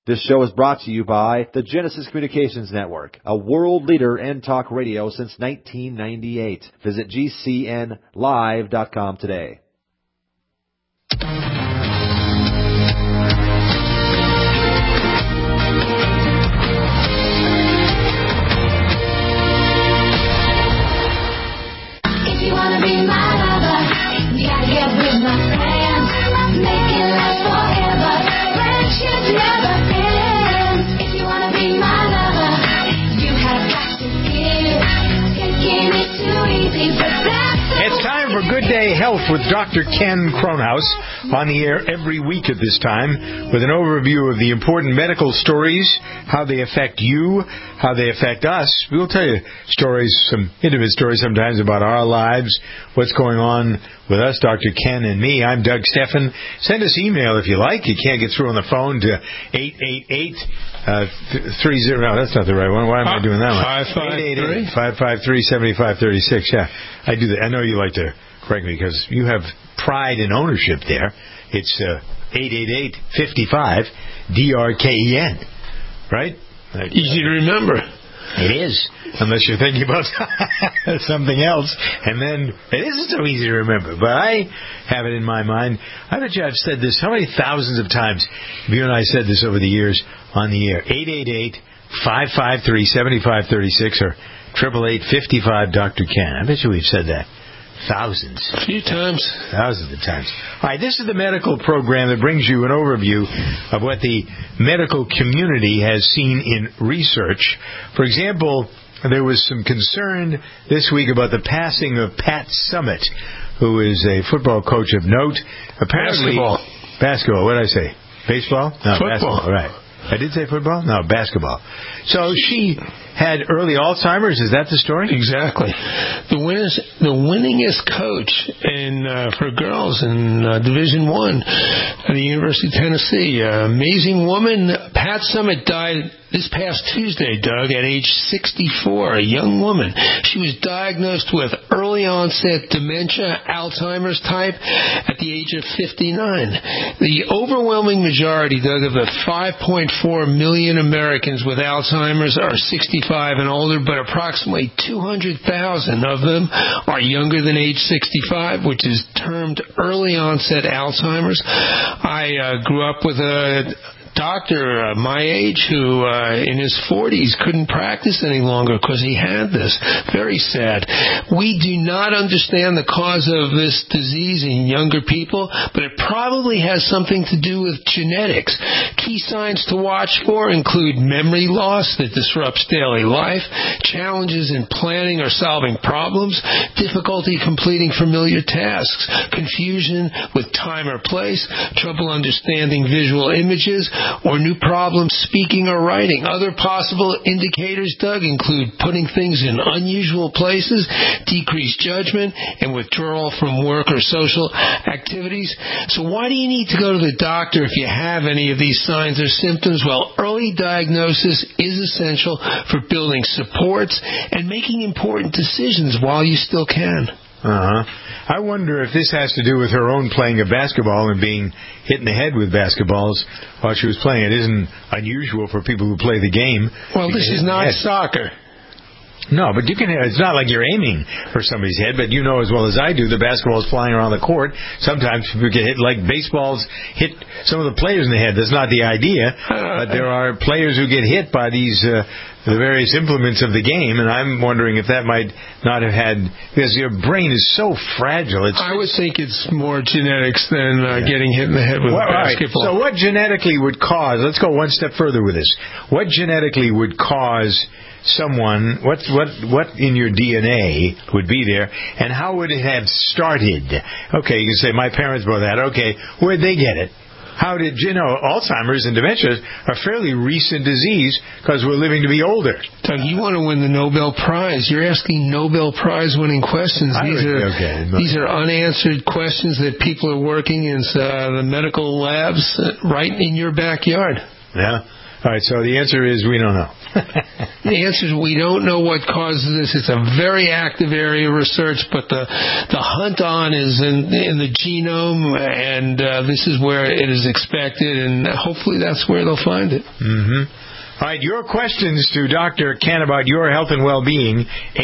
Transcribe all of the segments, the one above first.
This show is brought to you by the Genesis Communications Network, a world leader in talk radio since 1998. Visit GCNlive.com today. If you wanna be my lover, you gotta get with my friends. Make it last forever. Friendship never ends. If you wanna be my lover, you have got to give. Taking it too easy, but that's It's time for Good Day Health with Dr. Ken Kronhaus, on the air every week at this time with an overview of the important medical stories, how they affect you, how they affect us. We'll tell you stories, some intimate stories sometimes about our lives, what's going on with us, Dr. Ken and me. I'm Doug Steffen. Send us email if you like. You can't get through on the phone to 888-30. No, that's not the right one. Why am I doing that one? 553-553-7536. Yeah, I do that. I know you like to correct me because you have pride and ownership there. It's 888-55-DRKEN, right? Easy to remember. It is, unless you're thinking about something else, and then it isn't so easy to remember. But I have it in my mind. I bet you I've said this how many thousands of times. You and I said this over the years on the air. 888-553-7536 or 888-55-Dr. Ken. I bet you we've said that. Thousands. A few times. Thousands of times. All right, this is the medical program that brings you an overview of what the medical community has seen in research. For example, there was some concern this week about the passing of Pat Summitt, who is a football coach of note. Apparently, basketball. What did I say? Baseball? No, football. Basketball. Right. I did say football? No, basketball. So she had early Alzheimer's. Is that the story? Exactly. The winningest coach for girls in Division I at the University of Tennessee. Amazing woman. Pat Summitt died this past Tuesday, Doug, at age 64, a young woman. She was diagnosed with early onset dementia, Alzheimer's type, at the age of 59. The overwhelming majority, Doug, of the 5.4 million Americans with Alzheimer's are 65 and older, but approximately 200,000 of them are younger than age 65, which is termed early onset Alzheimer's. I grew up with a doctor my age who in his 40s couldn't practice any longer because he had this. Very sad. We do not understand the cause of this disease in younger people, but it probably has something to do with genetics. Key signs to watch for include memory loss that disrupts daily life, challenges in planning or solving problems, difficulty completing familiar tasks, confusion with time or place, trouble understanding visual images, or new problems speaking or writing. Other possible indicators, Doug, include putting things in unusual places, decreased judgment, and withdrawal from work or social activities. So why do you need to go to the doctor if you have any of these signs or symptoms? Well, early diagnosis is essential for building supports and making important decisions while you still can. I wonder if this has to do with her own playing of basketball and being hit in the head with basketballs while she was playing. It isn't unusual for people who play the game. Well, this is not soccer. No, but you can. It's not like you're aiming for somebody's head, but you know as well as I do, the ball's flying around the court. Sometimes people get hit like baseballs hit some of the players in the head. That's not the idea, but there are players who get hit by these the various implements of the game, and I'm wondering if that might not have had, because your brain is so fragile. I would think it's more genetics than getting hit in the head with a basketball. Right. So what genetically would cause? Let's go one step further with this. What genetically would cause someone, what in your DNA would be there, and how would it have started? Okay, you can say, my parents both had. Okay, where'd they get it? How did you know? Alzheimer's and dementia are fairly recent disease because we're living to be older. Doug, you want to win the Nobel Prize. You're asking Nobel Prize-winning questions. These are unanswered questions that people are working in the medical labs right in your backyard. Yeah. All right, so the answer is we don't know. The answer is we don't know what causes this. It's a very active area of research, but the hunt on is in the genome, and this is where it is expected, and hopefully that's where they'll find it. Mm-hmm. All right, your questions to Dr. Ken about your health and well-being,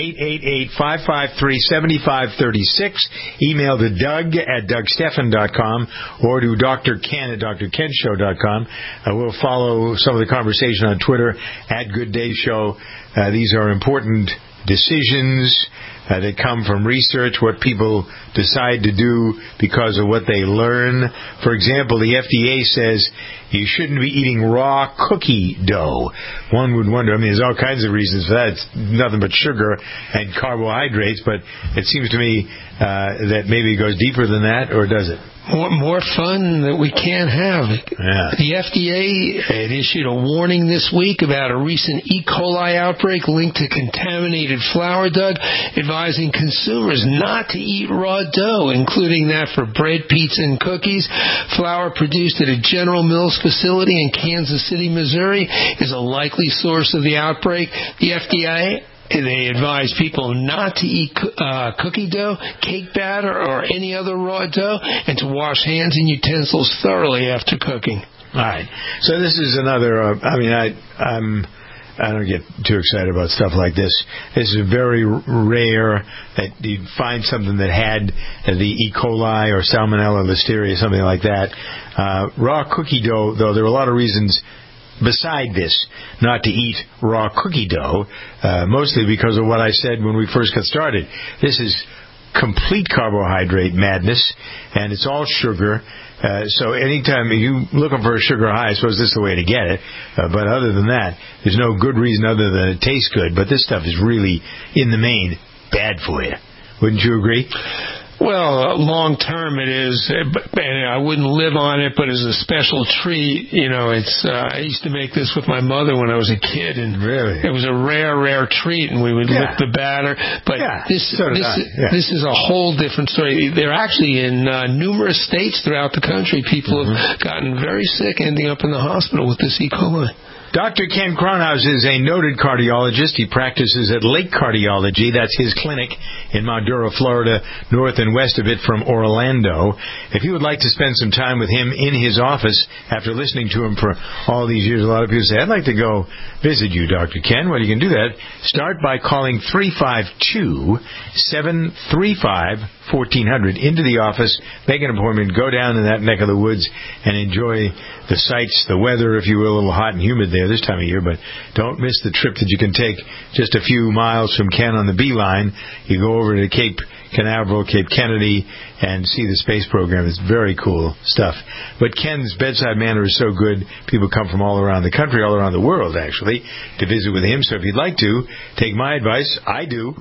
888-553-7536. Email to Doug@DougSteffen.com or to Dr. Ken at drkenshow.com. We'll follow some of the conversation on Twitter at Good Day Show. These are important decisions that come from research, what people decide to do because of what they learn. For example, the FDA says you shouldn't be eating raw cookie dough. One would wonder, there's all kinds of reasons for that. It's nothing but sugar and carbohydrates, but it seems to me that maybe it goes deeper than that, or does it? More fun that we can't have. Yeah. The FDA had issued a warning this week about a recent E. coli outbreak linked to contaminated flour, Doug, advising consumers not to eat raw dough, including that for bread, pizza, and cookies. Flour produced at a General Mills facility in Kansas City, Missouri, is a likely source of the outbreak. The FDA, they advise people not to eat cookie dough, cake batter, or any other raw dough, and to wash hands and utensils thoroughly after cooking. All right. So this is another, I don't get too excited about stuff like this. This is very rare that you'd find something that had the E. coli or Salmonella, Listeria, something like that. Raw cookie dough, though, there are a lot of reasons beside this not to eat raw cookie dough, mostly because of what I said when we first got started. This is complete carbohydrate madness, and it's all sugar. So anytime you're looking for a sugar high, I suppose this is the way to get it. But other than that, there's no good reason other than it tastes good. But this stuff is really, in the main, bad for you. Wouldn't you agree? Well, long term it is, and I wouldn't live on it, but as a special treat, I used to make this with my mother when I was a kid, and really? It was a rare treat, and we would lick the batter. But this is a whole different story. They're actually in numerous states throughout the country. People have gotten very sick, ending up in the hospital with this E. coli. Dr. Ken Kronhaus is a noted cardiologist. He practices at Lake Cardiology. That's his clinic in Maduro, Florida, north and west of it from Orlando. If you would like to spend some time with him in his office after listening to him for all these years, a lot of people say, I'd like to go visit you, Dr. Ken. Well, you can do that. Start by calling 352-735-1400 into the office, make an appointment, go down in that neck of the woods, and enjoy the sights, the weather, if you will, a little hot and humid there this time of year, but don't miss the trip that you can take just a few miles from Ken on the Beeline. You go over to Cape Canaveral, Cape Kennedy, and see the space program. It's very cool stuff. But Ken's bedside manner is so good, people come from all around the country, all around the world, actually, to visit with him. So if you'd like to, take my advice. I do.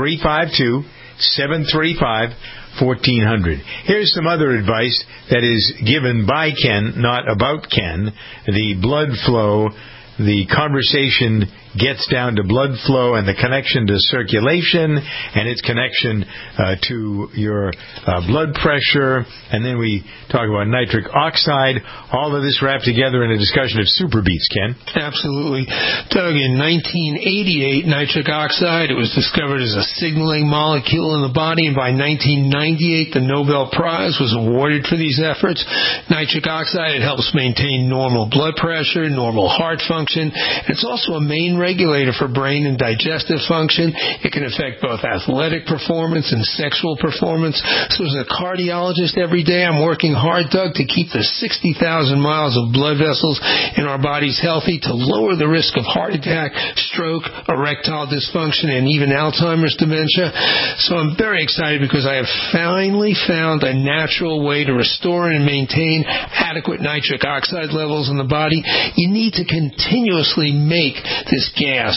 352-735-1400. Here's some other advice that is given by Ken, not about Ken. The blood flow, the conversation gets down to blood flow and the connection to circulation and its connection to your blood pressure. And then we talk about nitric oxide. All of this wrapped together in a discussion of super beets, Ken. Absolutely. Doug, in 1988, nitric oxide, it was discovered as a signaling molecule in the body, and by 1998, the Nobel Prize was awarded for these efforts. Nitric oxide, it helps maintain normal blood pressure, normal heart function. It's also a main regulator for brain and digestive function. It can affect both athletic performance and sexual performance. So as a cardiologist, every day I'm working hard, Doug, to keep the 60,000 miles of blood vessels in our bodies healthy, to lower the risk of heart attack, stroke, erectile dysfunction, and even Alzheimer's dementia. So I'm very excited because I have finally found a natural way to restore and maintain adequate nitric oxide levels in the body. You need to continuously make this gas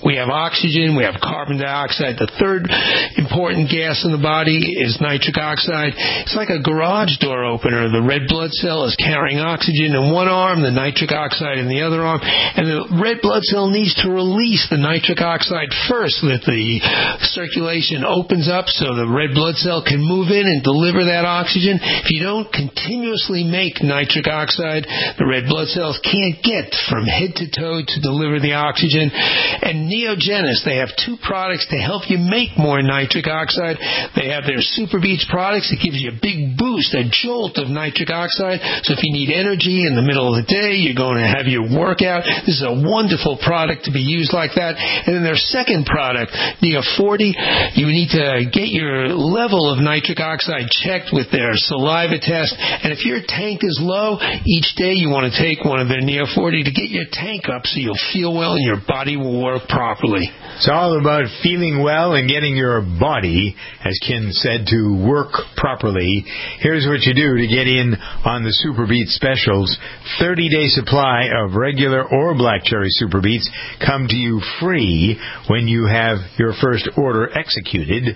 we have oxygen, we have carbon dioxide. The third important gas in the body is nitric oxide. It's like a garage door opener. The red blood cell is carrying oxygen in one arm, the nitric oxide in the other arm, and the red blood cell needs to release the nitric oxide first so that the circulation opens up so the red blood cell can move in and deliver that oxygen. If you don't continuously make nitric oxide, the red blood cells can't get from head to toe to deliver the oxygen. And Neogenis, they have two products to help you make more nitric oxide. They have their Super Beats products. It gives you a big boost, a jolt of nitric oxide. So if you need energy in the middle of the day, you're going to have your workout, this is a wonderful product to be used like that. And then their second product, Neo 40, you need to get your level of nitric oxide checked with their saliva test. And if your tank is low, each day you want to take one of their Neo 40 to get your tank up so you'll feel well and your body will work properly. It's all about feeling well and getting your body, as Ken said, to work properly. Here's what you do to get in on the Super Beats specials. 30-day supply of regular or black cherry Super Beats come to you free when you have your first order executed.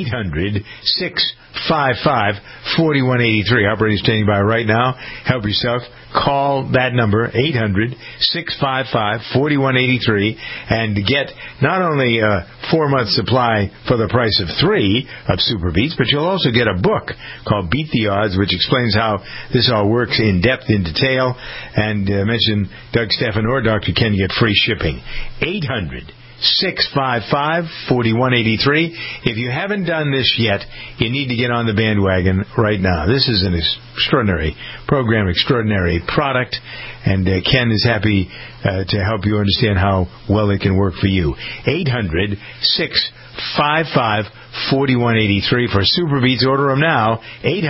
800-655-4183. Operator standing by right now. Help yourself. Call that number, 800-655-4183, and get not only a 4-month supply for the price of 3 of Super Beats, but you'll also get a book called Beat the Odds, which explains how this all works in depth, in detail. And mention Doug Stephan or Dr. Ken to get free shipping. 800-655-4183. If you haven't done this yet, you need to get on the bandwagon right now. This is an extraordinary program, extraordinary product, and Ken is happy to help you understand how well it can work for you. 800-655-4183 for Super Beats. Order them now.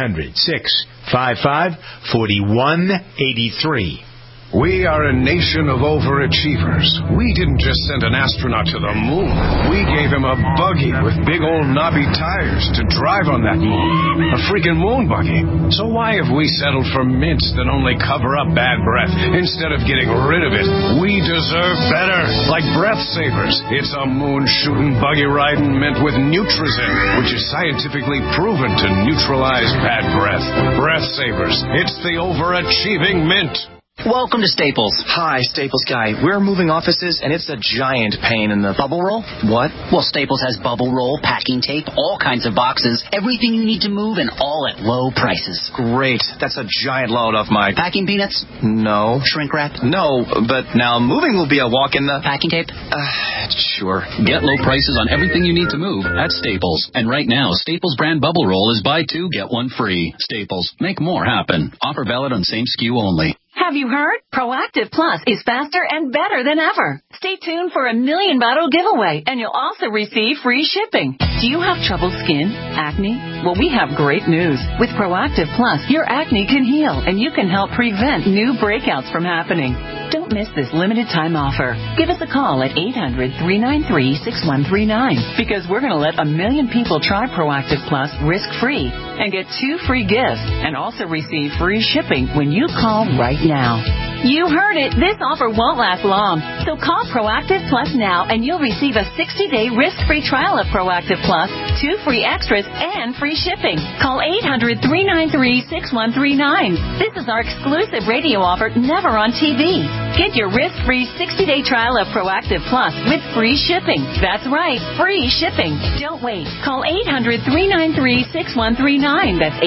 800-655-4183. We are a nation of overachievers. We didn't just send an astronaut to the moon. We gave him a buggy with big old knobby tires to drive on that moon. A freaking moon buggy. So why have we settled for mints that only cover up bad breath instead of getting rid of it? We deserve better. Like Breath Savers. It's a moon-shooting, buggy-riding mint with Nutrizin, which is scientifically proven to neutralize bad breath. Breath Savers. It's the overachieving mint. Welcome to Staples. Hi, Staples guy. We're moving offices, and it's a giant pain in the... Bubble roll? What? Well, Staples has bubble roll, packing tape, all kinds of boxes, everything you need to move, and all at low prices. Great. That's a giant load off my... Packing peanuts? No. Shrink wrap? No, but now moving will be a walk in the... Packing tape? Sure. Get low prices on everything you need to move at Staples. And right now, Staples brand bubble roll is buy 2, get 1 free. Staples. Make more happen. Offer valid on same SKU only. Have you heard? Proactive Plus is faster and better than ever. Stay tuned for a 1,000,000 bottle giveaway, and you'll also receive free shipping. Do you have troubled skin? Acne? Well, we have great news. With Proactive Plus, your acne can heal, and you can help prevent new breakouts from happening. Don't miss this limited time offer. Give us a call at 800-393-6139, because we're going to let 1,000,000 people try Proactive Plus risk-free and get 2 free gifts, and also receive free shipping when you call right now. You heard it. This offer won't last long. So call Proactive Plus now, and you'll receive a 60-day risk-free trial of Proactive Plus, 2 free extras, and free shipping. Call 800-393-6139. This is our exclusive radio offer, never on TV. Get your risk-free 60-day trial of Proactive Plus with free shipping. That's right, free shipping. Don't wait. Call 800-393-6139. That's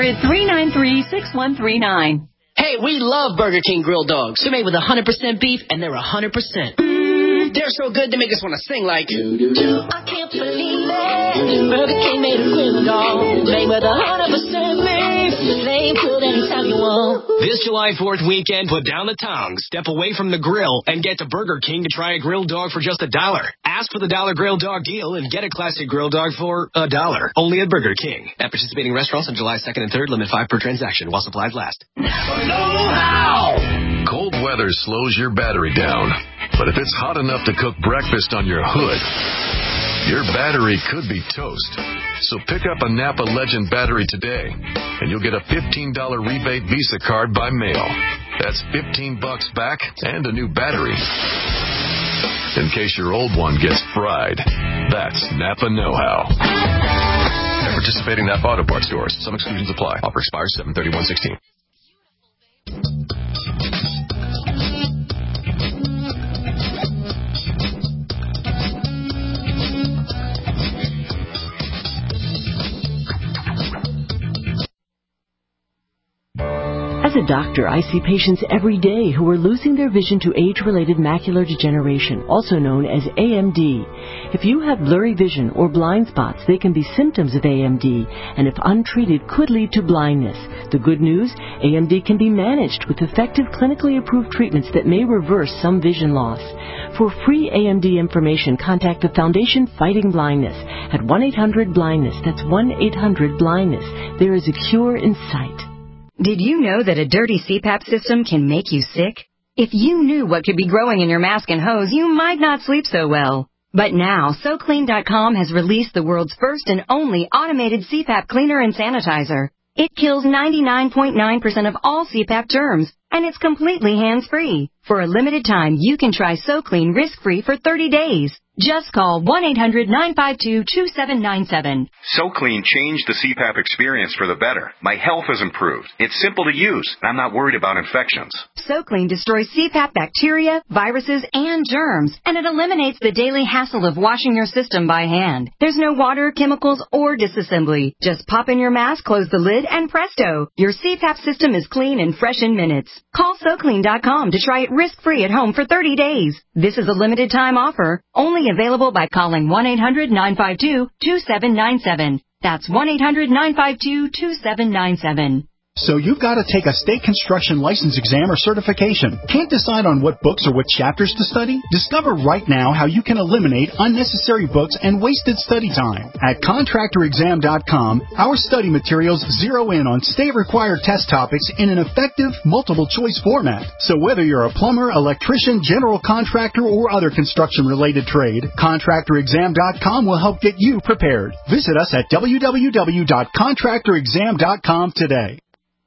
800-393-6139. Hey, we love Burger King grilled dogs. They're made with 100% beef, and they're 100%. They're so good they make us want to sing like... I can't believe it. Burger King made a grilled dog. Made with 100% beef. Flame grilled anytime you want. This July 4th weekend, put down the tongs, step away from the grill, and get to Burger King to try a grilled dog for just $1. Ask for the $1 grilled dog deal and get a classic grilled dog for $1. Only at Burger King. At participating restaurants on July 2nd and 3rd, limit 5 per transaction while supplies last. Know-how! Cold weather slows your battery down. But if it's hot enough to cook breakfast on your hood, your battery could be toast. So pick up a Napa Legend battery today, and you'll get a $15 rebate Visa card by mail. That's $15 back and a new battery. in case your old one gets fried. That's Napa Know-How. At participating Napa Auto Parts stores. Some exclusions apply. Offer expires 7/31/16. As a doctor, I see patients every day who are losing their vision to age-related macular degeneration, also known as AMD. If you have blurry vision or blind spots, they can be symptoms of AMD, and if untreated, could lead to blindness. The good news, AMD can be managed with effective clinically approved treatments that may reverse some vision loss. For free AMD information, contact the Foundation Fighting Blindness at 1-800-BLINDNESS. That's 1-800-BLINDNESS. There is a cure in sight. Did you know that a dirty CPAP system can make you sick? If you knew what could be growing in your mask and hose, you might not sleep so well. But now, SoClean.com has released the world's first and only automated CPAP cleaner and sanitizer. It kills 99.9% of all CPAP germs, and it's completely hands-free. For a limited time, you can try SoClean risk-free for 30 days. Just call 1-800-952-2797. SoClean changed the CPAP experience for the better. My health has improved. It's simple to use, and I'm not worried about infections. SoClean destroys CPAP bacteria, viruses, and germs, and it eliminates the daily hassle of washing your system by hand. There's no water, chemicals, or disassembly. Just pop in your mask, close the lid, and presto! Your CPAP system is clean and fresh in minutes. Call SoClean.com to try it risk-free at home for 30 days. This is a limited time offer, only available by calling 1-800-952-2797. That's 1-800-952-2797. So you've got to take a state construction license exam or certification. Can't decide on what books or what chapters to study? Discover right now how you can eliminate unnecessary books and wasted study time. At ContractorExam.com, our study materials zero in on state-required test topics in an effective, multiple-choice format. So whether you're a plumber, electrician, general contractor, or other construction-related trade, ContractorExam.com will help get you prepared. Visit us at www.ContractorExam.com today.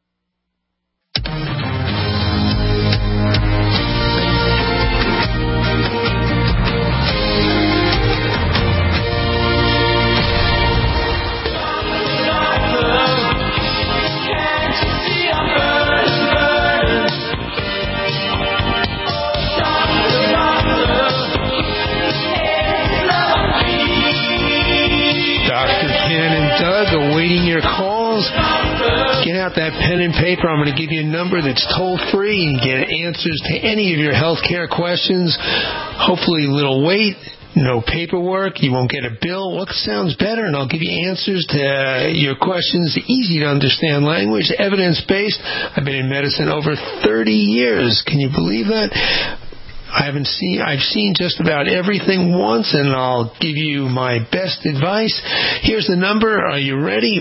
Awaiting your calls. Get out that pen and paper. I'm going to give you a number that's toll-free and get answers to any of your health care questions. Hopefully a little wait, no paperwork. You won't get a bill. What sounds better? And I'll give you answers to your questions, easy to understand language, evidence-based. I've been in medicine over 30 years. Can you believe that? I've seen just about everything once, and I'll give you my best advice. Here's the number. Are you ready?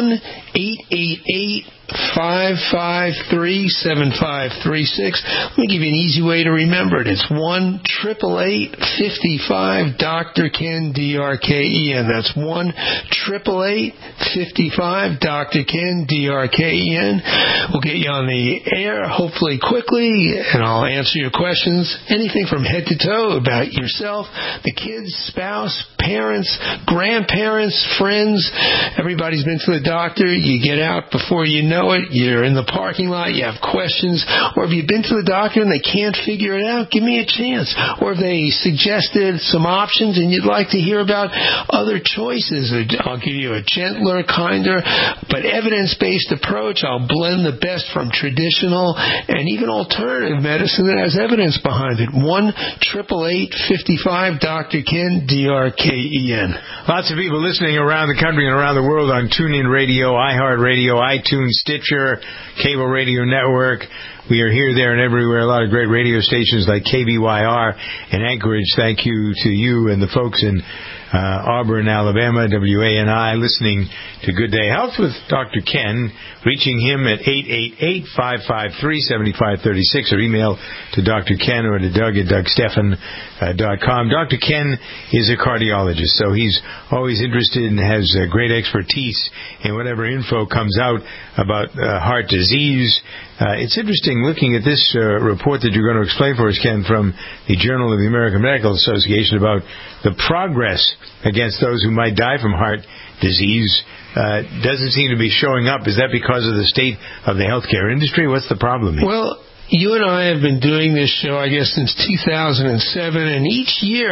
1-888-553-7536. Let me give you an easy way to remember it. It's 1-888-55-Dr. D-R-K-E-N. That's 1-888-55-Dr. D-R-K-E-N. We'll get you on the air, hopefully quickly, and I'll answer your questions. Anything from head to toe about yourself, the kids, spouse, parents, grandparents, friends. Everybody's been to the doctor. You get out before you know it. You're in the parking lot. You have questions. Or if you've been to the doctor and they can't figure it out, give me a chance. Or if they suggested some options and you'd like to hear about other choices, I'll give you a gentler, kinder, but evidence-based approach. I'll blend the best from traditional and even alternative medicine that has evidence behind it. 1-888-55-Dr. Ken, D-R-K-E-N. Lots of people listening around the country and around the world on TuneIn Radio, iHeartRadio, iTunes, Stitcher, Cable Radio Network. We are here, there, and everywhere. A lot of great radio stations like KBYR in Anchorage. Thank you to you and the folks in Auburn, Alabama, WANI, listening to Good Day Health with Dr. Ken, reaching him at 888-553-7536 or email to Dr. Ken or to Doug at DougStephan.com. Dr. Ken is a cardiologist, so he's always interested and has great expertise in whatever info comes out about heart disease, It's interesting looking at this report that you're going to explain for us, Ken, from the Journal of the American Medical Association about the progress against those who might die from heart disease. Doesn't seem to be showing up. Is that because of the state of the healthcare industry? What's the problem here? Well, you and I have been doing this show, I guess, since 2007, and each year,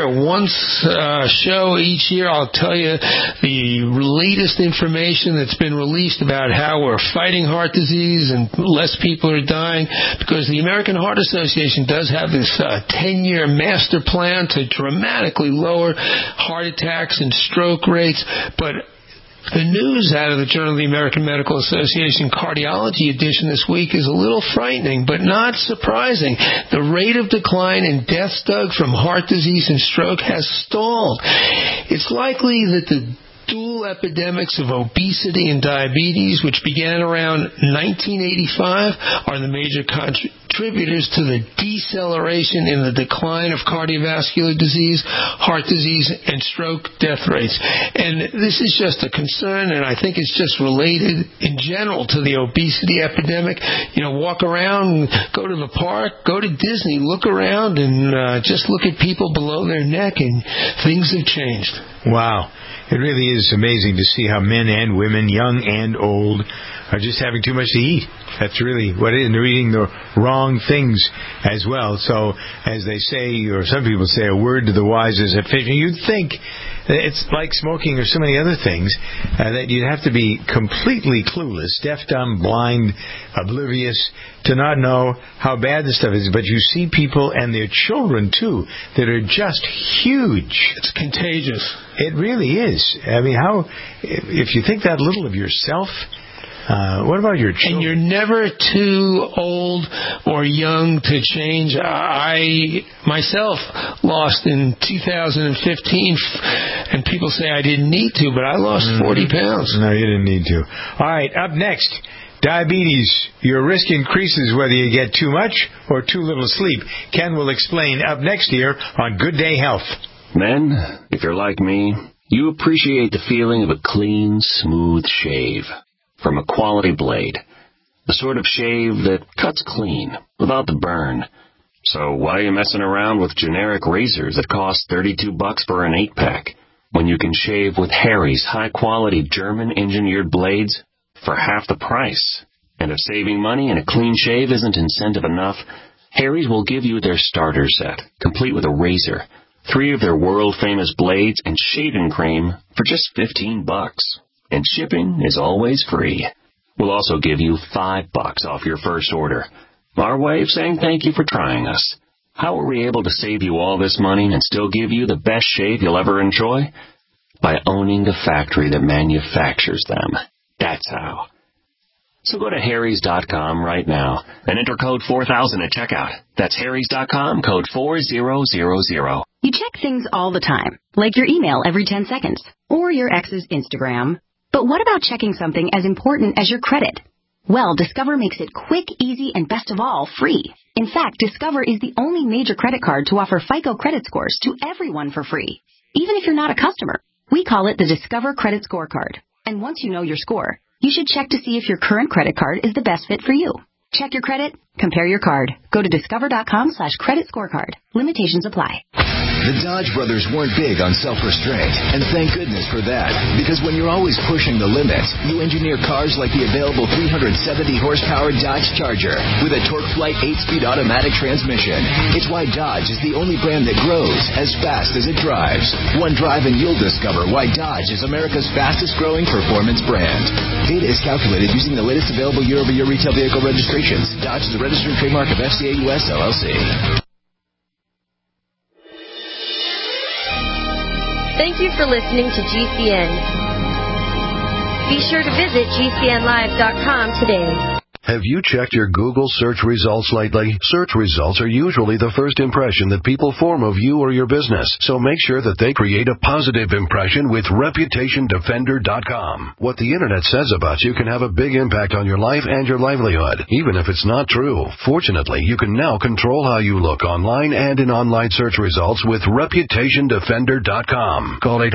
I'll tell you the latest information that's been released about how we're fighting heart disease and less people are dying, because the American Heart Association does have this 10-year master plan to dramatically lower heart attacks and stroke rates, but the news out of the Journal of the American Medical Association Cardiology edition this week is a little frightening, but not surprising. The rate of decline in deaths, Doug, from heart disease and stroke has stalled. It's likely that the dual epidemics of obesity and diabetes, which began around 1985, are the major contributors to the deceleration in the decline of cardiovascular disease, heart disease, and stroke death rates. And this is just a concern, and I think it's just related in general to the obesity epidemic. You know, walk around, go to the park, go to Disney, look around, and just look at people below their neck, and things have changed. Wow. It really is amazing to see how men and women, young and old, are just having too much to eat. That's really what it is. And they're eating the wrong things as well. So, as they say, or some people say, a word to the wise is a fish. And you'd think it's like smoking or so many other things, that you'd have to be completely clueless, deaf, dumb, blind, oblivious, to not know how bad this stuff is. But you see people and their children, too, that are just huge. It's contagious. It really is. I mean, how, if you think that little of yourself, what about your children? And you're never too old or young to change. I, myself, lost in 2015, and people say I didn't need to, but I lost 40 pounds. No, you didn't need to. All right, up next, diabetes. Your risk increases whether you get too much or too little sleep. Ken will explain up next here on Good Day Health. Men, if you're like me, you appreciate the feeling of a clean, smooth shave from a quality blade. The sort of shave that cuts clean, without the burn. So why are you messing around with generic razors that cost $32 for an 8-pack, when you can shave with Harry's high-quality German-engineered blades for half the price? And if saving money and a clean shave isn't incentive enough, Harry's will give you their starter set, complete with a razor, 3 of their world-famous blades, and shaving cream for just $15. And shipping is always free. We'll also give you $5 off your first order. Our way of saying thank you for trying us. How are we able to save you all this money and still give you the best shave you'll ever enjoy? By owning the factory that manufactures them. That's how. So go to Harrys.com right now and enter code 4000 at checkout. That's Harrys.com, code 4000. You check things all the time, like your email every 10 seconds, or your ex's Instagram. But what about checking something as important as your credit? Well, Discover makes it quick, easy, and best of all, free. In fact, Discover is the only major credit card to offer FICO credit scores to everyone for free, even if you're not a customer. We call it the Discover Credit Scorecard. And once you know your score, you should check to see if your current credit card is the best fit for you. Check your credit, compare your card. Go to discover.com/credit scorecard. Limitations apply. The Dodge brothers weren't big on self-restraint, and thank goodness for that, because when you're always pushing the limits, you engineer cars like the available 370-horsepower Dodge Charger with a TorqueFlite 8-speed automatic transmission. It's why Dodge is the only brand that grows as fast as it drives. One drive and you'll discover why Dodge is America's fastest-growing performance brand. Data is calculated using the latest available year-over-year retail vehicle registrations. Dodge is a registered trademark of FCA US LLC. Thank you for listening to GCN. Be sure to visit GCNlive.com today. Have you checked your Google search results lately? Search results are usually the first impression that people form of you or your business, so make sure that they create a positive impression with ReputationDefender.com. What the Internet says about you can have a big impact on your life and your livelihood, even if it's not true. Fortunately, you can now control how you look online and in online search results with ReputationDefender.com. Call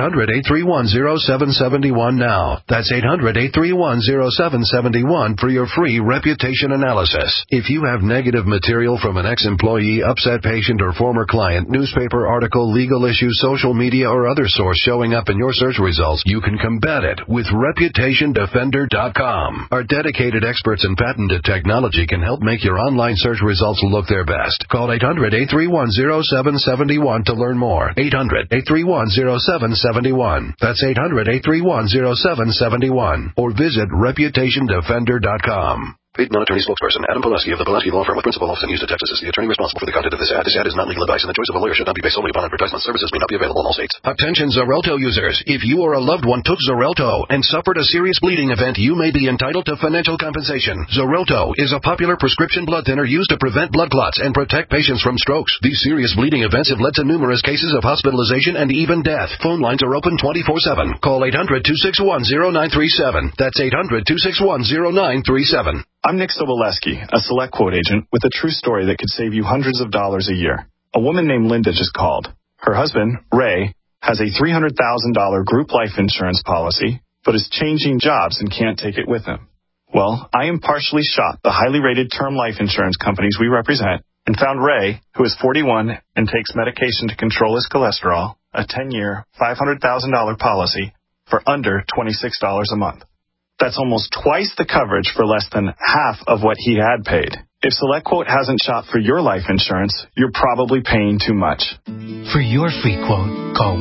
800-831-0771 now. That's 800-831-0771 for your free reputation analysis. If you have negative material from an ex-employee, upset patient, or former client, newspaper article, legal issue, social media, or other source showing up in your search results, you can combat it with ReputationDefender.com. Our dedicated experts in patented technology can help make your online search results look their best. Call 800-831-0771 to learn more. 800-831-0771. That's 800-831-0771. Or visit ReputationDefender.com. Paid non-attorney spokesperson Adam Pileski of the Pileski Law Firm with principal office in Houston, Texas is the attorney responsible for the content of this ad. This ad is not legal advice, and the choice of a lawyer should not be based solely upon advertisement. Services may not be available in all states. Attention Xarelto users. If you or a loved one took Xarelto and suffered a serious bleeding event, you may be entitled to financial compensation. Xarelto is a popular prescription blood thinner used to prevent blood clots and protect patients from strokes. These serious bleeding events have led to numerous cases of hospitalization and even death. Phone lines are open 24/7. Call 800-261-0937. That's 800-261-0937. I'm Nick Soboleski, a Select Quote agent with a true story that could save you hundreds of dollars a year. A woman named Linda just called. Her husband, Ray, has a $300,000 group life insurance policy, but is changing jobs and can't take it with him. Well, I impartially shot the highly rated term life insurance companies we represent and found Ray, who is 41 and takes medication to control his cholesterol, a 10-year, $500,000 policy for under $26 a month. That's almost twice the coverage for less than half of what he had paid. If SelectQuote hasn't shot for your life insurance, you're probably paying too much. For your free quote, call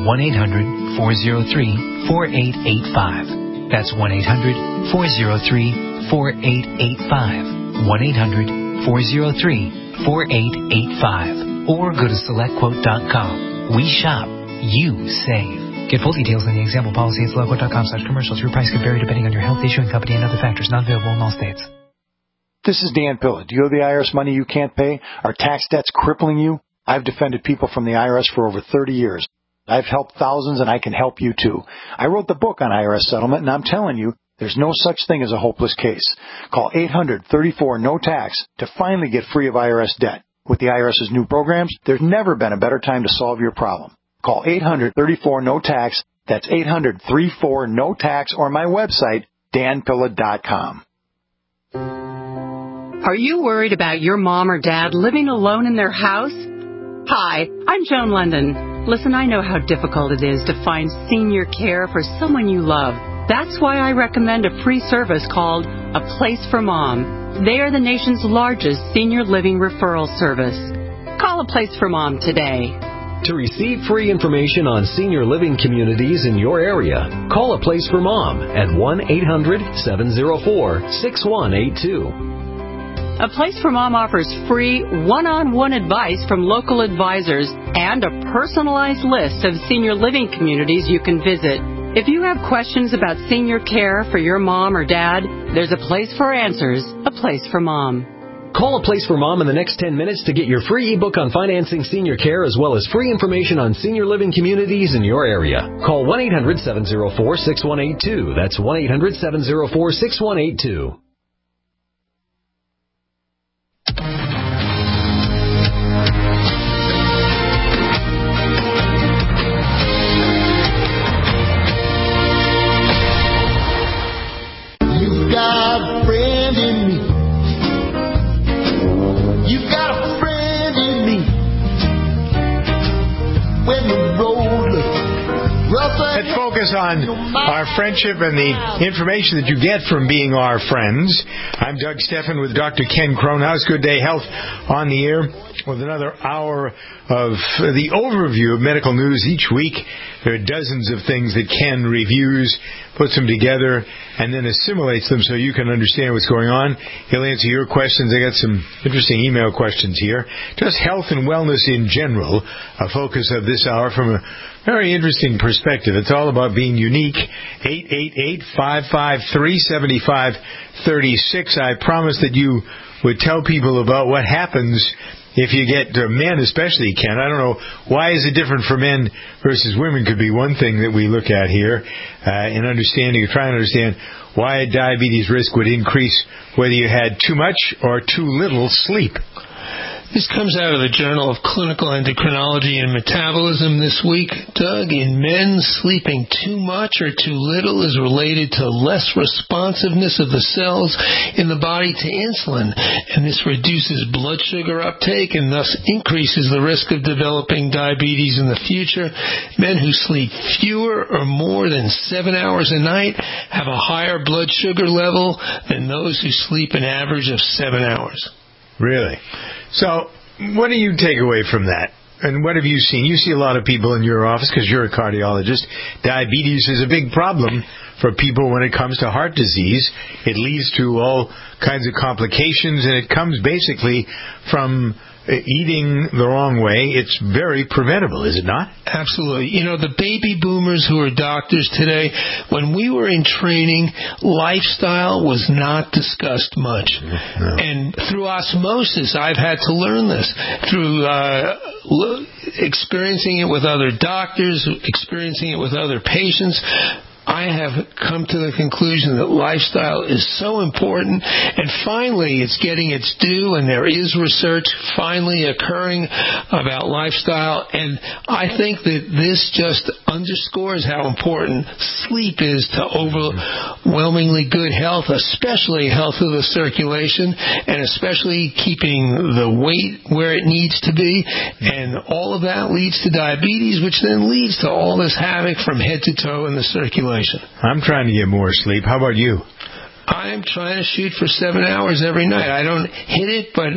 1-800-403-4885. That's 1-800-403-4885. 1-800-403-4885. Or go to SelectQuote.com. We shop, you save. Get full details in the example policy at SelectQuote.com/commercials. Your price can vary depending on your health, issuing company, and other factors. Not available in all states. This is Dan Pilla. Do you owe the IRS money you can't pay? Are tax debts crippling you? I've defended people from the IRS for over 30 years. I've helped thousands, and I can help you too. I wrote the book on IRS settlement, and I'm telling you, there's no such thing as a hopeless case. Call 800-34-NO-TAX to finally get free of IRS debt. With the IRS's new programs, there's never been a better time to solve your problem. Call 800-34-NO-TAX. That's 800-34-NO-TAX, or my website, danpilla.com. Are you worried about your mom or dad living alone in their house? Hi, I'm Joan London. Listen, I know how difficult it is to find senior care for someone you love. That's why I recommend a free service called A Place for Mom. They are the nation's largest senior living referral service. Call A Place for Mom today. To receive free information on senior living communities in your area, call A Place for Mom at 1-800-704-6182. A Place for Mom offers free one-on-one advice from local advisors and a personalized list of senior living communities you can visit. If you have questions about senior care for your mom or dad, there's a place for answers, A Place for Mom. Call A Place for Mom in the next 10 minutes to get your free ebook on financing senior care as well as free information on senior living communities in your area. Call 1-800-704-6182. That's 1-800-704-6182. You've got a friend in me. You've got a friend in me. When the road looks rough. Let's focus on our friendship and the information that you get from being our friends. I'm Doug Steffen with Dr. Ken Kronhaus. Good Day Health on the air with another hour of the overview of medical news each week. There are dozens of things that Ken reviews, puts them together, and then assimilates them so you can understand what's going on. He'll answer your questions. I got some interesting email questions here. Just health and wellness in general, a focus of this hour from a very interesting perspective. It's all about being unique. 888-553-7536. I promised that you would tell people about what happens if you get men, especially, Ken. I don't know, why is it different for men versus women could be one thing that we look at here in understanding, or trying to understand why diabetes risk would increase whether you had too much or too little sleep. This comes out of the Journal of Clinical Endocrinology and Metabolism this week. Doug, in men, sleeping too much or too little is related to less responsiveness of the cells in the body to insulin, and this reduces blood sugar uptake and thus increases the risk of developing diabetes in the future. Men who sleep fewer or more than 7 hours a night have a higher blood sugar level than those who sleep an average of 7 hours. Really? So, what do you take away from that? And what have you seen? You see a lot of people in your office because you're a cardiologist. Diabetes is a big problem for people when it comes to heart disease. It leads to all kinds of complications, and it comes basically from eating the wrong way. It's very preventable, is it not? Absolutely. You know, the baby boomers who are doctors today, when we were in training, lifestyle was not discussed much. No. And through osmosis, I've had to learn this. Through experiencing it with other doctors, experiencing it with other patients, I have come to the conclusion that lifestyle is so important, and finally it's getting its due, and there is research finally occurring about lifestyle, and I think that this just underscores how important sleep is to overwhelmingly good health, especially health of the circulation, and especially keeping the weight where it needs to be, and all of that leads to diabetes, which then leads to all this havoc from head to toe in the circulation. I'm trying to get more sleep. How about you? I'm trying to shoot for 7 hours every night. I don't hit it, but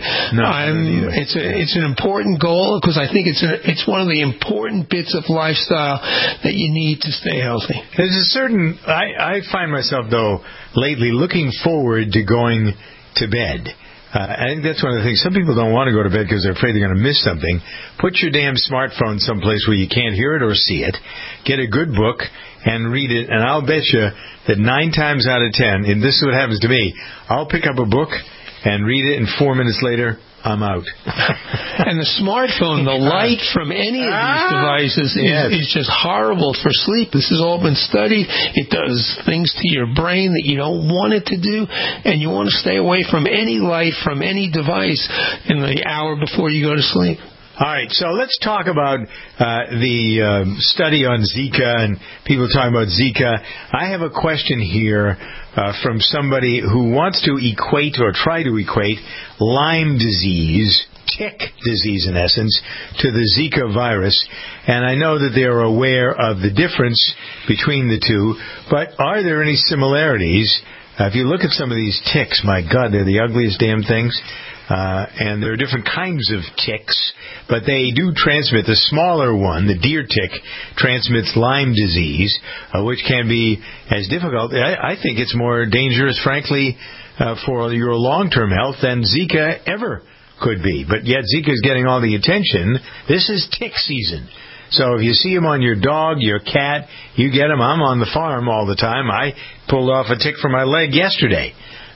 it's an important goal because I think it's one of the important bits of lifestyle that you need to stay healthy. There's a certain I find myself though lately looking forward to going to bed. I think that's one of the things. Some people don't want to go to bed because they're afraid they're going to miss something. Put your damn smartphone someplace where you can't hear it or see it. Get a good book and read it, and I'll bet you that 9 times out of 10, and this is what happens to me, I'll pick up a book and read it, and 4 minutes later, I'm out. And the smartphone, the light from any of these devices is just horrible for sleep. This has all been studied. It does things to your brain that you don't want it to do, and you want to stay away from any light from any device in the hour before you go to sleep. All right, so let's talk about the study on Zika and people talking about Zika. I have a question here from somebody who wants to equate or try to equate Lyme disease, tick disease in essence, to the Zika virus. And I know that they're aware of the difference between the two, but are there any similarities? If you look at some of these ticks, my God, they're the ugliest damn things. And there are different kinds of ticks, but they do transmit. The smaller one, the deer tick, transmits Lyme disease, which can be as difficult. I think it's more dangerous, frankly, for your long-term health than Zika ever could be. But yet Zika is getting all the attention. This is tick season. So if you see them on your dog, your cat, you get them. I'm on the farm all the time. I pulled off a tick from my leg yesterday.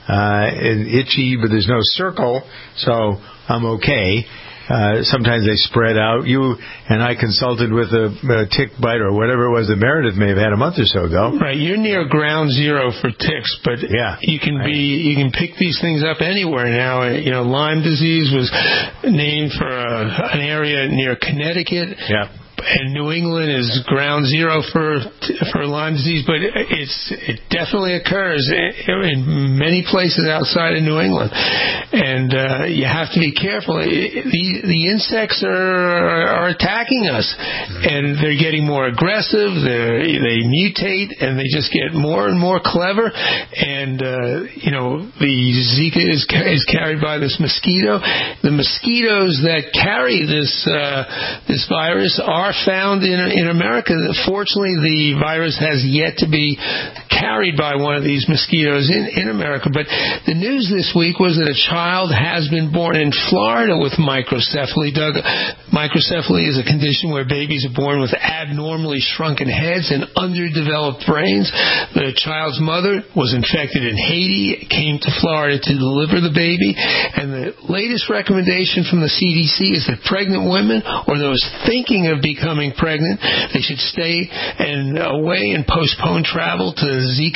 Itchy, but there's no circle, so I'm okay. Sometimes they spread out. You and I consulted with a tick bite or whatever it was that Meredith may have had a month or so ago. Right, you're near ground zero for ticks, but you can pick these things up anywhere now. You know, Lyme disease was named for an area near Connecticut. Yeah. And New England is ground zero for Lyme disease, but it definitely occurs in many places outside of New England, and you have to be careful. The insects are attacking us, and they're getting more aggressive. They mutate, and they just get more and more clever. And the Zika is carried by this mosquito. The mosquitoes that carry this virus are found in America. Fortunately, the virus has yet to be carried by one of these mosquitoes in America. But the news this week was that a child has been born in Florida with microcephaly. Doug, microcephaly is a condition where babies are born with abnormally shrunken heads and underdeveloped brains. The child's mother was infected in Haiti, came to Florida to deliver the baby, and the latest recommendation from the CDC is that pregnant women or those thinking of becoming pregnant, they should stay away and postpone travel to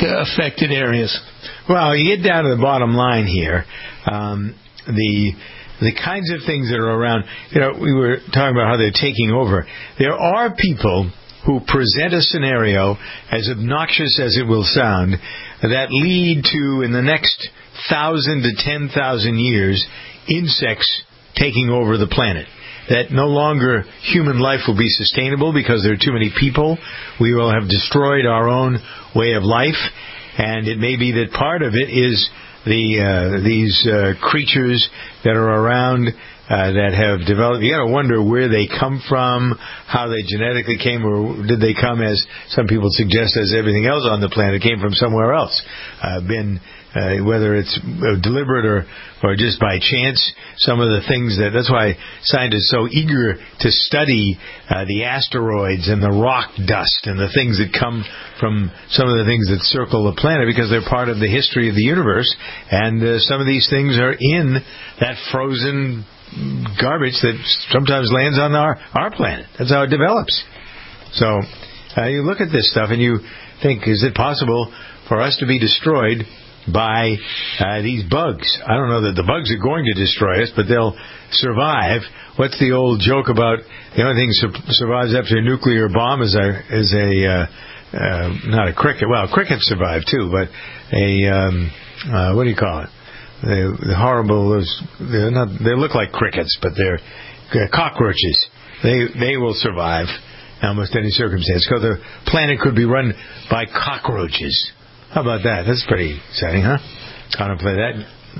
Zika-affected areas. Well, you get down to the bottom line here. The the kinds of things that are around. We were talking about how they're taking over. There are people who present a scenario, as obnoxious as it will sound, that lead to, in the next 1,000 to 10,000 years, insects taking over the planet. That no longer human life will be sustainable because there are too many people. We will have destroyed our own way of life, and it may be that part of it is these creatures that are around that have developed. You got to wonder where they come from, how they genetically came, or did they come, as some people suggest, as everything else on the planet came from somewhere else, whether it's deliberate or just by chance. Some of the things that's why scientists are so eager to study the asteroids and the rock dust and the things that come from some of the things that circle the planet, because they're part of the history of the universe, and some of these things are in that frozen garbage that sometimes lands on our planet. That's how it develops. So you look at this stuff and you think, is it possible for us to be destroyed by these bugs? I don't know that the bugs are going to destroy us, but they'll survive. What's the old joke about the only thing survives after a nuclear bomb is not a cricket. Well, crickets survive too, but what do you call it? The horrible. They look like crickets, but they're cockroaches. They will survive almost any circumstance. Because the planet could be run by cockroaches. How about that? That's pretty exciting, huh? Contemplate that.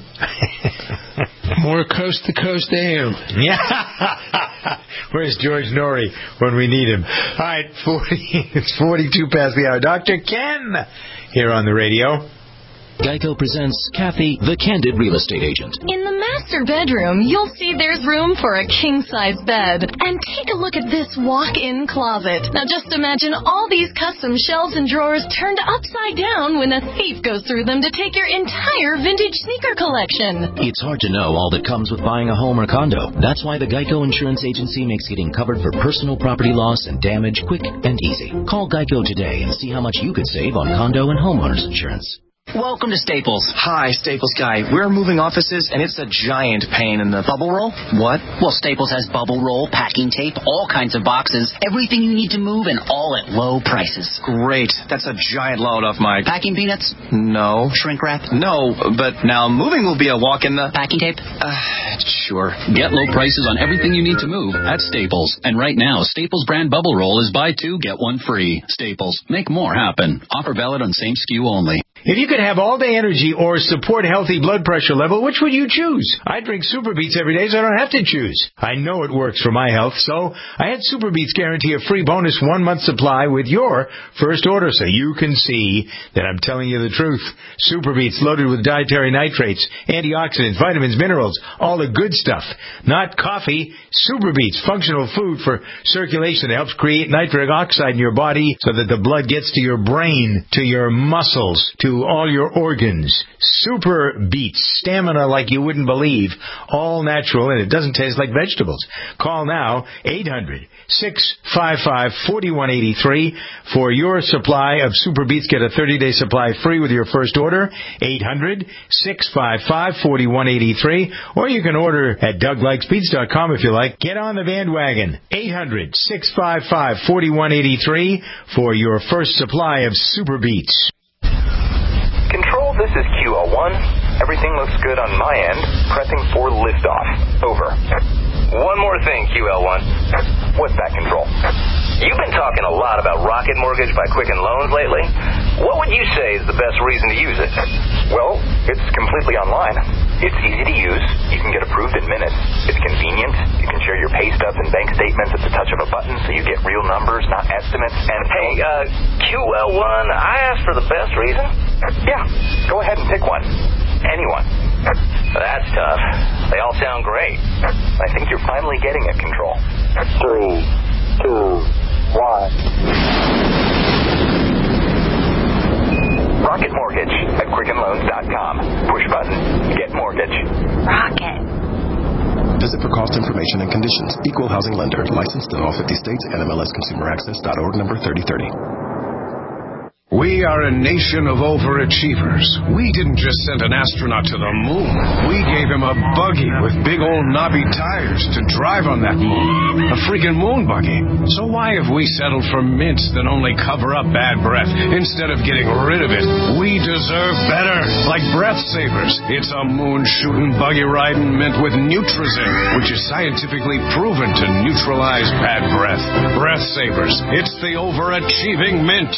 More coast-to-coast AM. Yeah. Where's George Norrie when we need him? All right, it's 42 past the hour. Dr. Ken here on the radio. Geico presents Kathy, the Candid Real Estate Agent. In the master bedroom, you'll see there's room for a king-size bed. And take a look at this walk-in closet. Now just imagine all these custom shelves and drawers turned upside down when a thief goes through them to take your entire vintage sneaker collection. It's hard to know all that comes with buying a home or condo. That's why the Geico Insurance Agency makes getting covered for personal property loss and damage quick and easy. Call Geico today and see how much you could save on condo and homeowners insurance. Welcome to Staples. Hi, Staples guy. We're moving offices, and it's a giant pain in the... Bubble roll? What? Well, Staples has bubble roll, packing tape, all kinds of boxes, everything you need to move, and all at low prices. Great. That's a giant load off my... Packing peanuts? No. Shrink wrap? No, but now moving will be a walk in the... Packing tape? Sure. Get low prices on everything you need to move at Staples. And right now, Staples brand bubble roll is buy two, get one free. Staples. Make more happen. Offer valid on same SKU only. If you could have all-day energy or support healthy blood pressure level, which would you choose? I drink Super Beets every day, so I don't have to choose. I know it works for my health, so I had Super Beets guarantee a free bonus 1-month supply with your first order, so you can see that I'm telling you the truth. Super Beets loaded with dietary nitrates, antioxidants, vitamins, minerals, all the good stuff. Not coffee. Super Beets, functional food for circulation that helps create nitric oxide in your body so that the blood gets to your brain, to your muscles, to all your organs. Super Beets, stamina like you wouldn't believe, all natural, and it doesn't taste like vegetables. Call now, 800-655-4183 for your supply of Super Beets. Get a 30-day supply free with your first order, 800-655-4183, or you can order at DougLikesBeets.com if you like. Get on the bandwagon, 800-655-4183 for your first supply of Super Beets. Control, this is QL1. Everything looks good on my end. Pressing for liftoff. Over. One more thing, QL1. What's that, Control? You've been talking a lot about Rocket Mortgage by Quicken Loans lately. What would you say is the best reason to use it? Well, it's completely online. It's easy to use. You can get approved in minutes. It's convenient. You can share your pay stubs and bank statements at the touch of a button, so you get real numbers, not estimates. And hey, QL1, I asked for the best reason. Yeah, go ahead and pick one. Anyone. That's tough. They all sound great. I think you're finally getting it, Control. 3, 2, 1. Rocket Mortgage at QuickenLoans.com. Push button. Get mortgage. Rocket. Visit for cost information and conditions. Equal housing lender. Licensed in all 50 states. NMLSConsumerAccess.org number 3030. We are a nation of overachievers. We didn't just send an astronaut to the moon. We gave him a buggy with big old knobby tires to drive on that moon. A freaking moon buggy. So why have we settled for mints that only cover up bad breath instead of getting rid of it? We deserve better. Like Breath Savers. It's a moon-shooting, buggy-riding mint with Nutrizing, which is scientifically proven to neutralize bad breath. Breath Savers. It's the overachieving mint.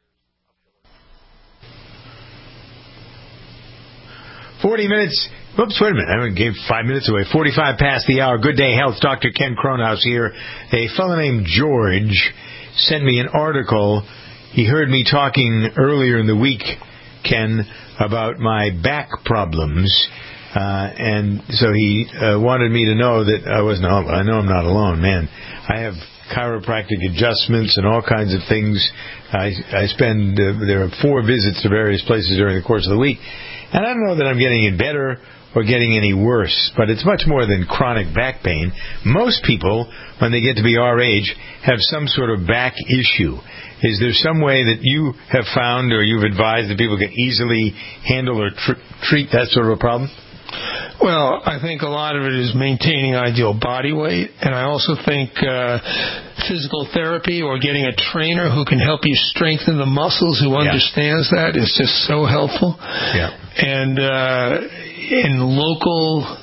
40 minutes. Oops, wait a minute. I gave 5 minutes away. 45 past the hour. Good Day Health. Dr. Ken Kronhaus here. A fellow named George sent me an article. He heard me talking earlier in the week, Ken, about my back problems. And so he wanted me to know that I know I'm not alone, man. I have chiropractic adjustments and all kinds of things. I spend, there are 4 visits to various places during the course of the week. And I don't know that I'm getting it better or getting any worse, but it's much more than chronic back pain. Most people, when they get to be our age, have some sort of back issue. Is there some way that you have found or you've advised that people can easily handle or treat that sort of a problem? Well, I think a lot of it is maintaining ideal body weight, and I also think physical therapy or getting a trainer who can help you strengthen the muscles, who understands that, is just so helpful. Yeah. And in local...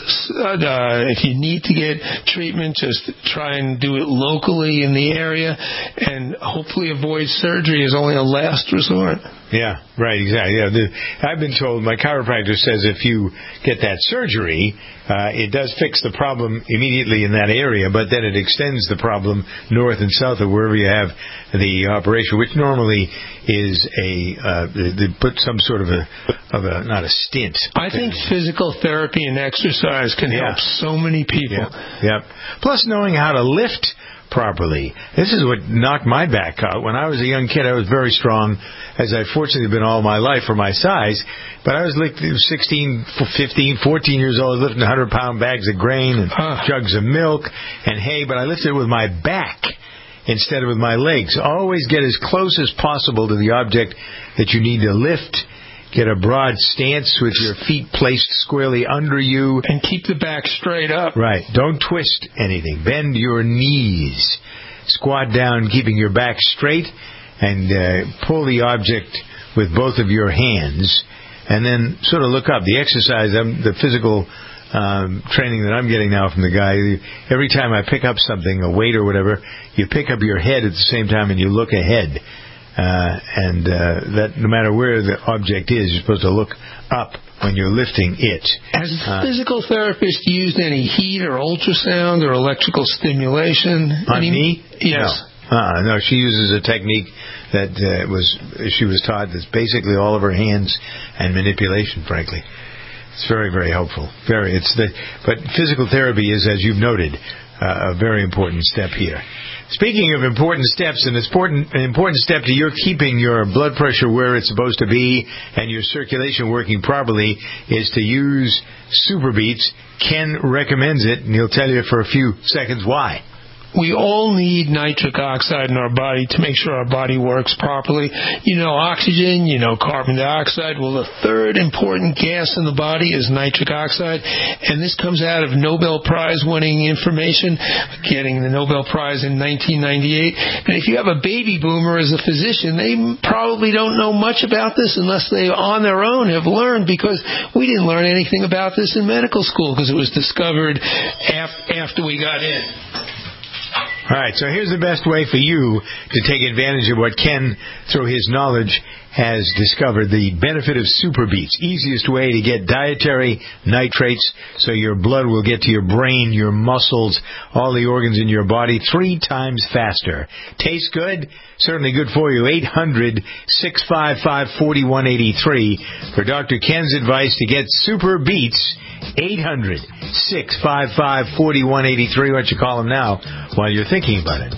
if you need to get treatment, just try and do it locally in the area, and hopefully avoid surgery as only a last resort. Yeah, right, exactly. Yeah, I've been told, my chiropractor says if you get that surgery, it does fix the problem immediately in that area, but then it extends the problem north and south of wherever you have the operation, which normally is they put some sort of a not a stint. I think physical therapy and exercise can help so many people. Yeah. Plus knowing how to lift properly. This is what knocked my back out. When I was a young kid, I was very strong, as I've fortunately been all my life for my size. But I was like 16, 15, 14 years old, lifting 100-pound bags of grain and jugs of milk and hay. But I lifted it with my back instead of with my legs. Always get as close as possible to the object that you need to lift. Get a broad stance with your feet placed squarely under you. And keep the back straight up. Right. Don't twist anything. Bend your knees. Squat down, keeping your back straight, and pull the object with both of your hands. And then sort of look up. The exercise, the physical training that I'm getting now from the guy, every time I pick up something, a weight or whatever, you pick up your head at the same time and you look ahead. That no matter where the object is, you're supposed to look up when you're lifting it. Has a physical therapist used any heat or ultrasound or electrical stimulation? On me? Yes. No, she uses a technique that she was taught that's basically all of her hands and manipulation, frankly. It's very, very helpful. But physical therapy is, as you've noted, a very important step here. Speaking of important steps, an important step to your keeping your blood pressure where it's supposed to be and your circulation working properly is to use Super Beets. Ken recommends it, and he'll tell you for a few seconds why. We all need nitric oxide in our body to make sure our body works properly. You know oxygen, you know carbon dioxide. Well, the third important gas in the body is nitric oxide, and this comes out of Nobel Prize-winning information, getting the Nobel Prize in 1998. And if you have a baby boomer as a physician, they probably don't know much about this unless they, on their own, have learned, because we didn't learn anything about this in medical school because it was discovered after we got in. All right, so here's the best way for you to take advantage of what Ken, through his knowledge, has discovered, the benefit of Super Beets. Easiest way to get dietary nitrates so your blood will get to your brain, your muscles, all the organs in your body 3 times faster. Tastes good? Certainly good for you. 800-655-4183 for Dr. Ken's advice to get Super Beets. 800-655-4183. Why don't you call him now while you're thinking about it?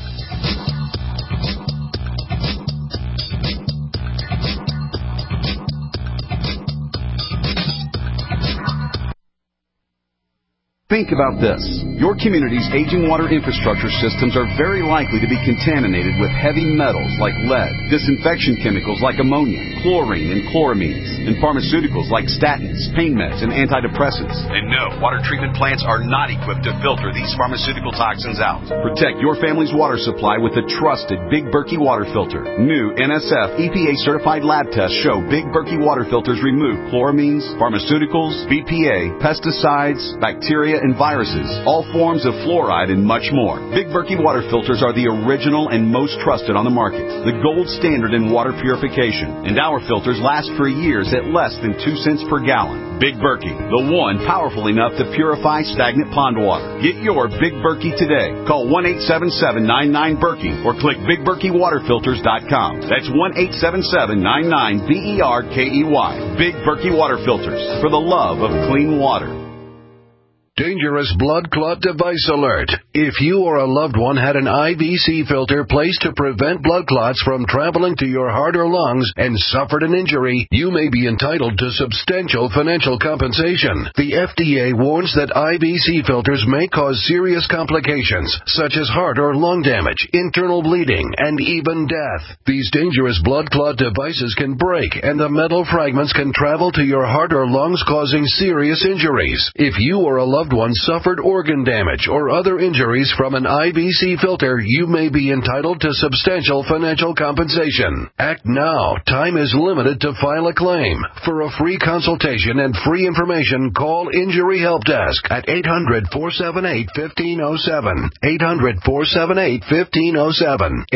Think about this. Your community's aging water infrastructure systems are very likely to be contaminated with heavy metals like lead, disinfection chemicals like ammonia, chlorine and chloramines, and pharmaceuticals like statins, pain meds, and antidepressants. And no, water treatment plants are not equipped to filter these pharmaceutical toxins out. Protect your family's water supply with the trusted Big Berkey water filter. New NSF EPA-certified lab tests show Big Berkey water filters remove chloramines, pharmaceuticals, BPA, pesticides, bacteria, and viruses, all forms of fluoride, and much more. Big Berkey water filters are the original and most trusted on the market, the gold standard in water purification, and our filters last for years at less than 2 cents per gallon. Big Berkey, the one powerful enough to purify stagnant pond water. Get your Big Berkey today. Call 1-877-99-BERKEY or click BigBerkeyWaterFilters.com. That's 1-877-99-BERKEY. Big Berkey Water Filters, for the love of clean water. Dangerous blood clot device alert. If you or a loved one had an IVC filter placed to prevent blood clots from traveling to your heart or lungs and suffered an injury, you may be entitled to substantial financial compensation. The FDA warns that IVC filters may cause serious complications, such as heart or lung damage, internal bleeding, and even death. These dangerous blood clot devices can break, and the metal fragments can travel to your heart or lungs, causing serious injuries. If you or a loved one suffered organ damage or other injuries from an IVC filter, you may be entitled to substantial financial compensation. Act now. Time is limited to file a claim. For a free consultation and free information, call Injury Help Desk at 800-478-1507. 800-478-1507.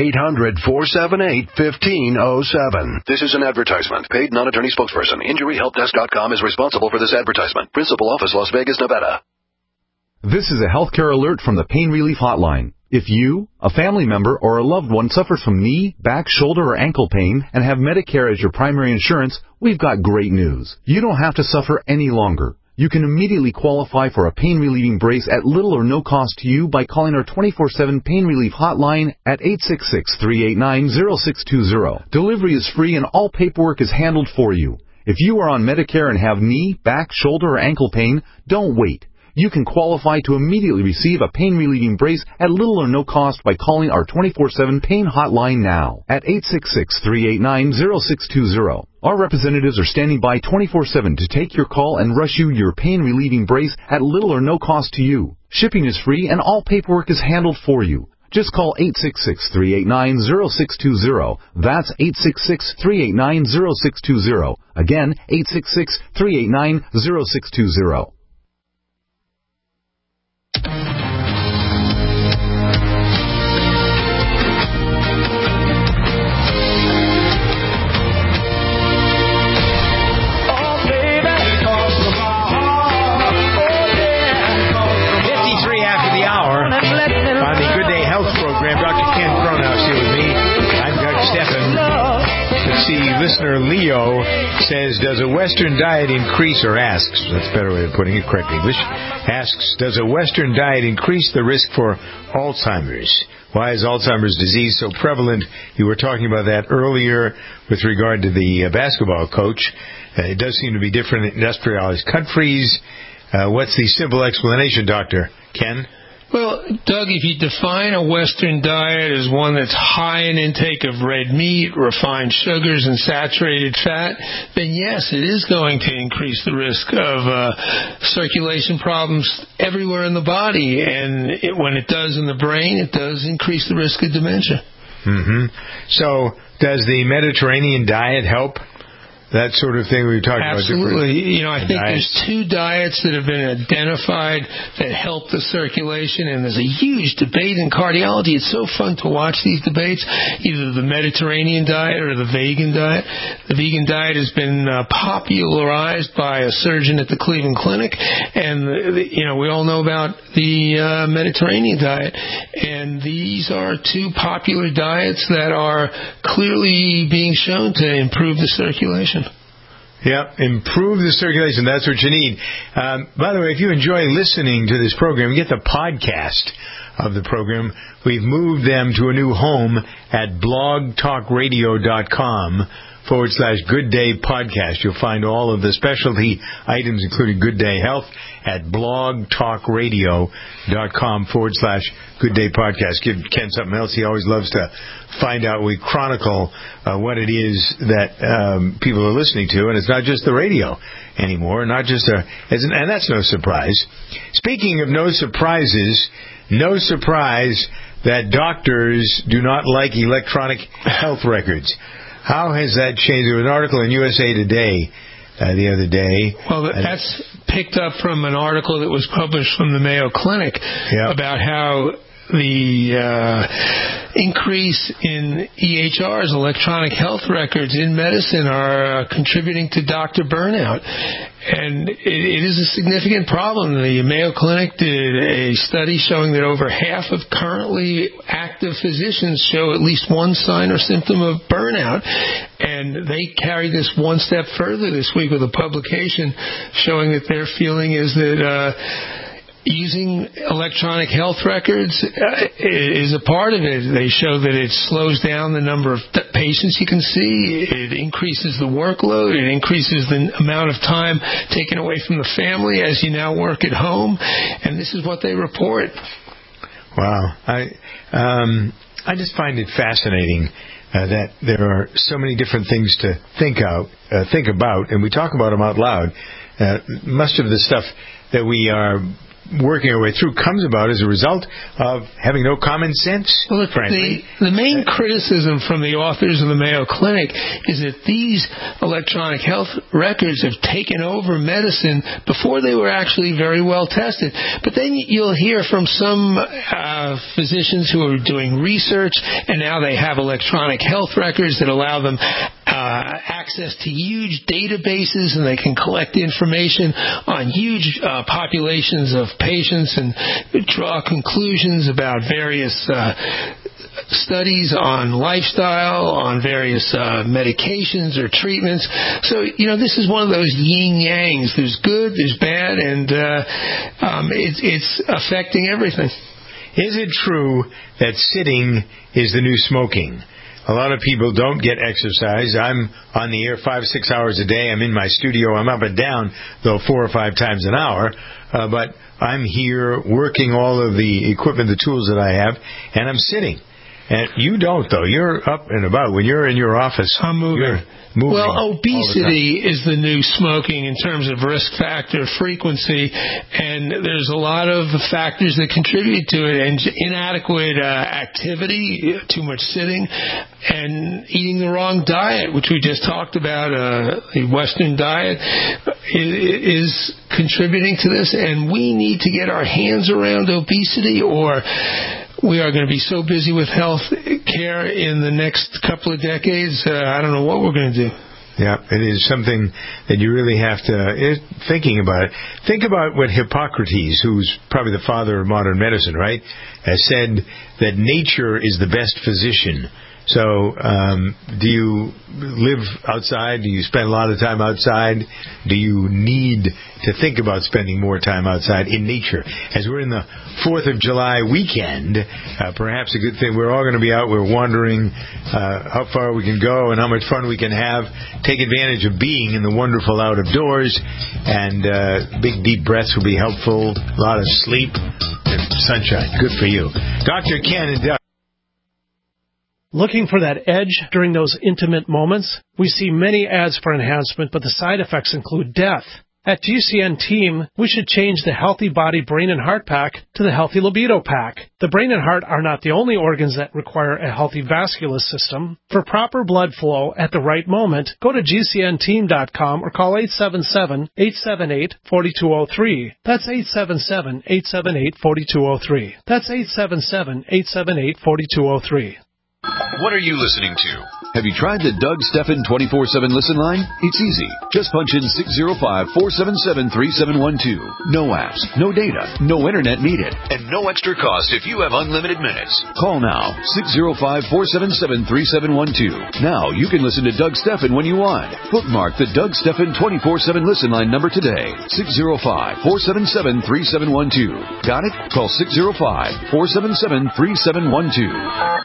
800-478-1507. This is an advertisement. Paid non-attorney spokesperson. InjuryHelpDesk.com is responsible for this advertisement. Principal office, Las Vegas, Nevada. This is a healthcare alert from the Pain Relief Hotline. If you, a family member, or a loved one suffers from knee, back, shoulder, or ankle pain and have Medicare as your primary insurance, we've got great news. You don't have to suffer any longer. You can immediately qualify for a pain-relieving brace at little or no cost to you by calling our 24/7 Pain Relief Hotline at 866-389-0620. Delivery is free and all paperwork is handled for you. If you are on Medicare and have knee, back, shoulder, or ankle pain, don't wait. You can qualify to immediately receive a pain-relieving brace at little or no cost by calling our 24/7 Pain Hotline now at 866-389-0620. Our representatives are standing by 24/7 to take your call and rush you your pain-relieving brace at little or no cost to you. Shipping is free and all paperwork is handled for you. Just call 866-389-0620. That's 866-389-0620. Again, 866-389-0620. Listener Leo says, does a Western diet increase, or asks, that's a better way of putting it, correct English, asks, does a Western diet increase the risk for Alzheimer's? Why is Alzheimer's disease so prevalent? You were talking about that earlier with regard to the basketball coach. It does seem to be different in industrialized countries. What's the simple explanation, Dr. Ken? Well, Doug, if you define a Western diet as one that's high in intake of red meat, refined sugars, and saturated fat, then yes, it is going to increase the risk of circulation problems everywhere in the body. And when it does in the brain, it does increase the risk of dementia. Mm-hmm. So does the Mediterranean diet help? That sort of thing we were talking about. Absolutely. I think there's two diets that have been identified that help the circulation, and there's a huge debate in cardiology. It's so fun to watch these debates, either the Mediterranean diet or the vegan diet. The vegan diet has been popularized by a surgeon at the Cleveland Clinic, and we all know about the Mediterranean diet. And these are two popular diets that are clearly being shown to improve the circulation. Yeah, improve the circulation. That's what you need. By the way, if you enjoy listening to this program, get the podcast of the program. We've moved them to a new home at blogtalkradio.com/Good Day Podcast. You'll find all of the specialty items, including Good Day Health, at blogtalkradio.com/Good Day Podcast. Give Ken something else. He always loves to find out. We chronicle what it is that people are listening to, and it's not just the radio anymore, not just and that's no surprise. Speaking of no surprises, no surprise that doctors do not like electronic health records. How has that changed? There was an article in USA Today the other day. Well, that's picked up from an article that was published from the Mayo Clinic about how the increase in EHRs, electronic health records in medicine, are contributing to doctor burnout. And it is a significant problem. The Mayo Clinic did a study showing that over half of currently active physicians show at least one sign or symptom of burnout. And they carried this one step further this week with a publication showing that their feeling is that using electronic health records is a part of it. They show that it slows down the number of patients you can see. It increases the workload. It increases the amount of time taken away from the family as you now work at home. And this is what they report. Wow. I just find it fascinating that there are so many different things to think about, and we talk about them out loud. Much of the stuff that we are working our way through comes about as a result of having no common sense, frankly. The main criticism from the authors of the Mayo Clinic is that these electronic health records have taken over medicine before they were actually very well tested. But then you'll hear from some physicians who are doing research, and now they have electronic health records that allow them access to huge databases, and they can collect information on huge populations of patients and draw conclusions about various studies on lifestyle, on various medications or treatments. So, this is one of those yin-yangs. There's good, there's bad, and it's affecting everything. Is it true that sitting is the new smoking? A lot of people don't get exercise. I'm on the air 5-6 hours a day. I'm in my studio. I'm up and down, though, 4 or 5 times an hour. But I'm here working all of the equipment, the tools that I have, and I'm sitting. And you don't, though. You're up and about. When you're in your office, I'm moving. You're moving. Well, obesity is the new smoking in terms of risk factor frequency, and there's a lot of factors that contribute to it, and inadequate activity, too much sitting, and eating the wrong diet, which we just talked about. The Western diet is contributing to this, and we need to get our hands around obesity, or we are going to be so busy with health care in the next couple of decades, I don't know what we're going to do. Yeah, it is something that you really have to, thinking about it. Think about what Hippocrates, who's probably the father of modern medicine, right, has said that nature is the best physician. So, do you live outside? Do you spend a lot of time outside? Do you need to think about spending more time outside in nature? As we're in the 4th of July weekend, perhaps a good thing. We're all going to be out. We're wondering how far we can go and how much fun we can have. Take advantage of being in the wonderful out of doors, and big deep breaths will be helpful. A lot of sleep and sunshine. Good for you. Dr. Ken and Doug. Looking for that edge during those intimate moments? We see many ads for enhancement, but the side effects include death. At GCN Team, we should change the Healthy Body, Brain, and Heart Pack to the Healthy Libido Pack. The brain and heart are not the only organs that require a healthy vascular system. For proper blood flow at the right moment, go to GCNteam.com or call 877-878-4203. That's 877-878-4203. That's 877-878-4203. What are you listening to? Have you tried the Doug Stephan 24/7 listen line? It's easy. Just punch in 605-477-3712. No apps, no data, no internet needed, and no extra cost if you have unlimited minutes. Call now, 605-477-3712. Now you can listen to Doug Stephan when you want. Bookmark the Doug Stephan 24/7 listen line number today. 605-477-3712. Got it? Call 605-477-3712.